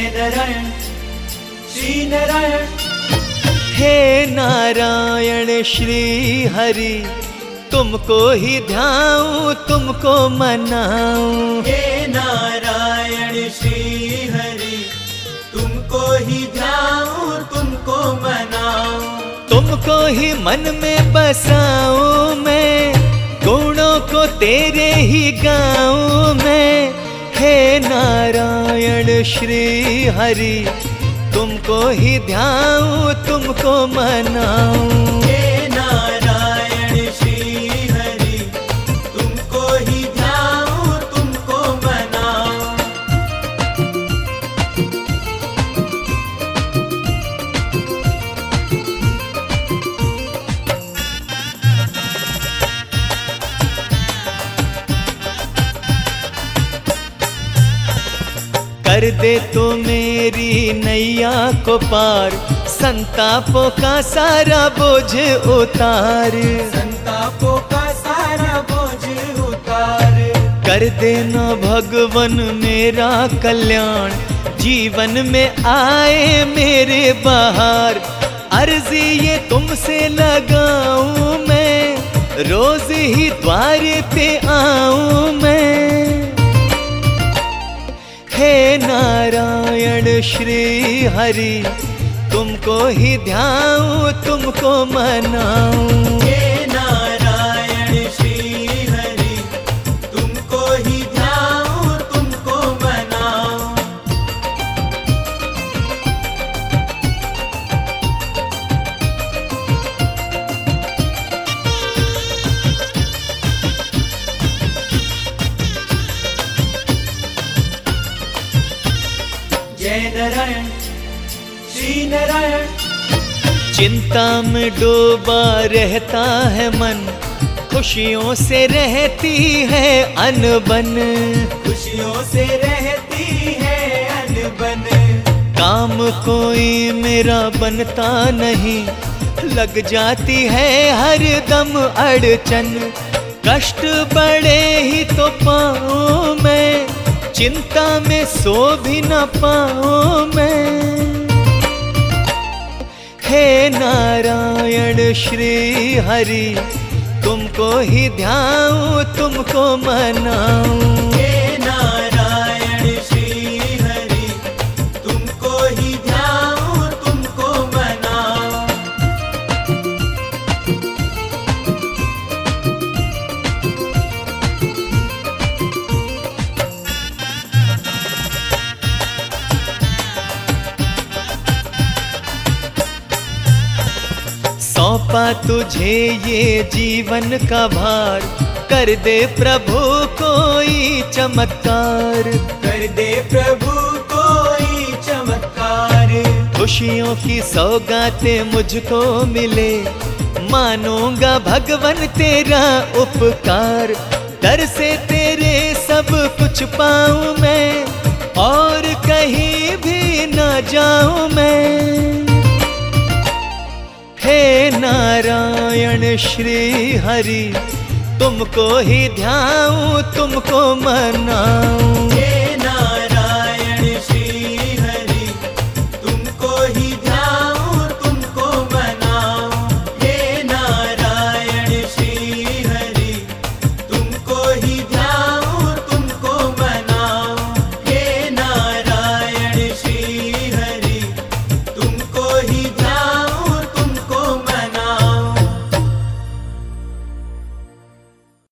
जय नारायण श्री नारायण। हे नारायण श्री हरि, तुमको ही ध्याऊं तुमको मनाऊं। हे नारायण श्री हरि, तुमको ही ध्याऊं तुमको मनाऊं। तुमको ही मन में बसाऊं मैं, गुणों को तेरे ही गाऊं मैं। हे नारायण श्री हरि, तुमको ही ध्याऊं तुमको मनाऊं। हे नारायण श्री हरि, तुमको ही ध्याऊं तुमको मनाऊं। कर दे तो मेरी नैया को पार, संतापों का सारा बोझ उतार। संतापों का सारा बोझ उतार। कर देना भगवन मेरा कल्याण, जीवन में आए मेरे बहार। अर्जी ये तुमसे लगाऊं मैं, रोज ही द्वार पे आऊं मैं। हे नारायण श्री हरि, तुमको ही ध्याऊं तुमको मनाऊं। हे नारायण श्री हरि, तुमको ही ध्याऊं तुमको मनाऊं। जय नारायण श्री नारायण। चिंता में डूबा रहता है मन, खुशियों से रहती है अनबन। खुशियों से रहती है अनबन। काम कोई मेरा बनता नहीं, लग जाती है हर दम अड़चन। कष्ट बड़े ही तो पाऊं मैं, चिंता में सो भी न पाऊं मैं। हे नारायण श्री हरि, तुमको ही ध्याऊं तुमको मनाऊं। हे नारायण श्री हरि, तुमको ही ध्याऊं तुमको मनाऊं। सौंपा तुझे ये जीवन का भार, कर दे प्रभु कोई चमत्कार। कर दे प्रभु कोई चमत्कार। खुशियों की सौगातें मुझको मिले, मानूंगा भगवन तेरा उपकार। दर से तेरे सब कुछ पाऊं मैं, और कहीं भी न जाऊं मैं। हे नारायण श्री हरि, तुमको ही ध्याऊं तुमको मनाऊं।